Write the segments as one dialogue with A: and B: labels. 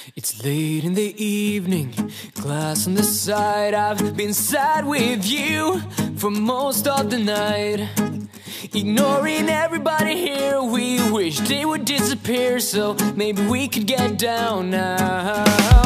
A: It's late in the evening, glass on the side. I've been sad with you for most of the night, ignoring everybody here. We wish they would disappear, so maybe we could get down now.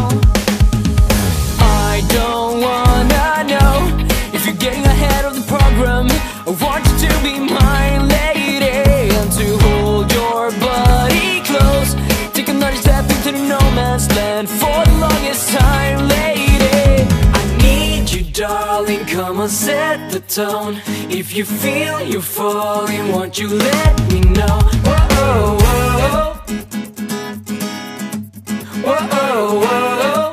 A: I don't wanna know if you're getting ahead of the program. I want you to be my lady and to hold your body close. Take another step into the no man's land for the longest time, lady. I need you, darling, come on, set the tone. If you feel you're falling, won't you let me know? Whoa, whoa, whoa, whoa, whoa.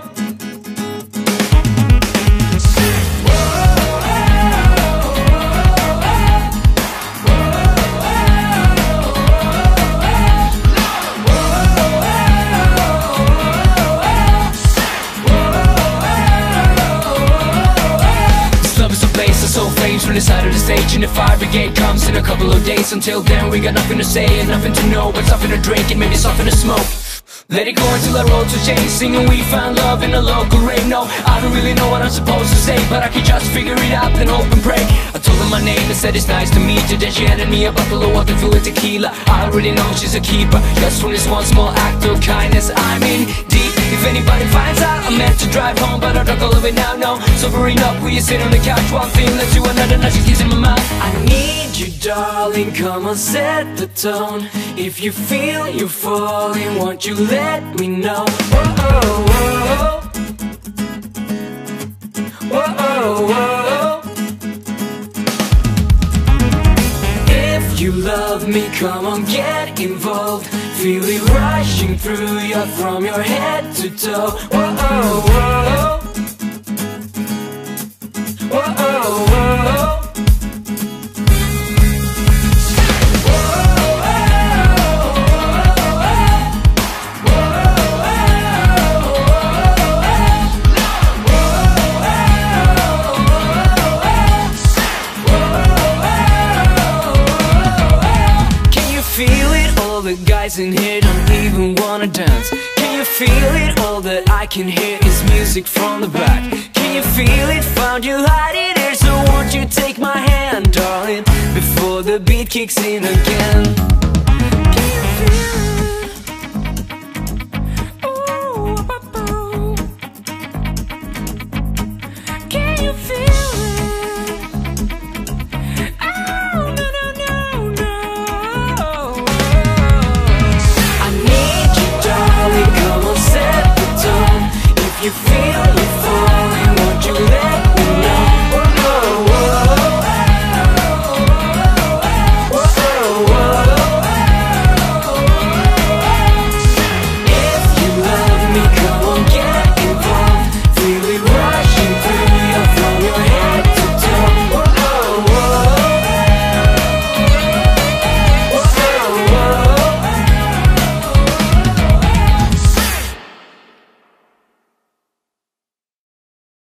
A: So flames from the side of the stage, and the fire brigade comes in a couple of days. Until then we got nothing to say and nothing to know, but something to drink and maybe something to smoke. Let it go until our roads are changed, singing we found love in a local rave. No, I don't really know what I'm supposed to say, but I can just figure it out, then hope and pray. I told her my name and said it's nice to meet you. Then she handed me a bottle of water filled with tequila. I already know she's a keeper, just from this one small act of kindness. I'm in deep. If anybody finds out, I'm meant to drive home, but I drunk all of it now, no. Sobering up, will you sit on the couch? One thing led to another, now she's kissing my mouth. I need you, darling, come on, set the tone. If you feel you're falling, won't you let me know? Whoa, whoa, whoa, whoa. If you love me, come on, get involved. Feel it rushing through you from your head to toe. Whoa, whoa, whoa, whoa. The guys in here don't even wanna dance. Can you feel it? All that I can hear is music from the back. Can you feel it? Found you hiding there, so won't you take my hand, darling, before the beat kicks in again? Can you feel it?